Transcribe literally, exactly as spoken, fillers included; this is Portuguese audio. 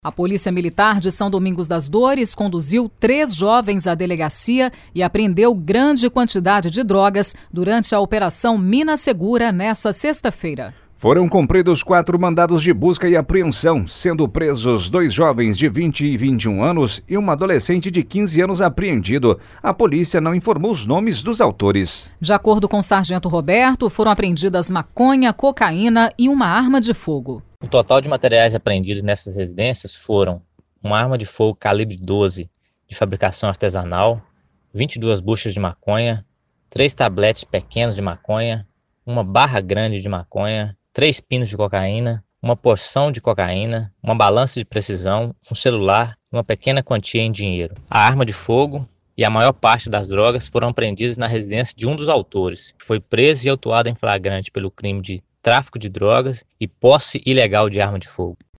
A Polícia Militar de São Domingos das Dores conduziu três jovens à delegacia e apreendeu grande quantidade de drogas durante a Operação Mina Segura nesta sexta-feira. Foram cumpridos quatro mandados de busca e apreensão, sendo presos dois jovens de vinte e vinte e um anos e um adolescente de quinze anos apreendido. A polícia não informou os nomes dos autores. De acordo com o sargento Roberto, foram apreendidas maconha, cocaína e uma arma de fogo. O total de materiais apreendidos nessas residências foram uma arma de fogo calibre doze de fabricação artesanal, vinte e duas buchas de maconha, três tabletes pequenos de maconha, uma barra grande de maconha, três pinos de cocaína, uma porção de cocaína, uma balança de precisão, um celular e uma pequena quantia em dinheiro. A arma de fogo e a maior parte das drogas foram apreendidas na residência de um dos autores, que foi preso e autuado em flagrante pelo crime de tráfico de drogas e posse ilegal de arma de fogo.